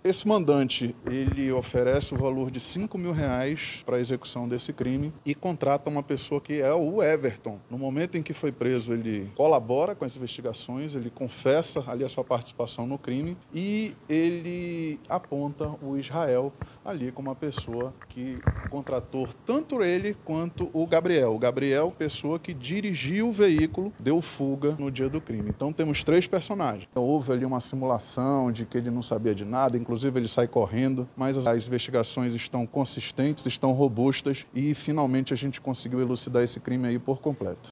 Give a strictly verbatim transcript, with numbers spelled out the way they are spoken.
Esse mandante, ele oferece o valor de cinco mil reais para a execução desse crime e contrata uma pessoa que é o Everton. No momento em que foi preso, ele colabora com as investigações, ele confessa ali a sua participação no crime e ele aponta o Israel ali como uma pessoa que contratou tanto ele quanto o Gabriel. O Gabriel, pessoa que dirigiu o veículo, deu fuga no dia do crime. Então temos três personagens. Houve ali uma simulação de que ele não sabia de nada, inclusive ele sai correndo, mas as investigações estão consistentes, estão robustas e finalmente a gente conseguiu elucidar esse crime aí por completo.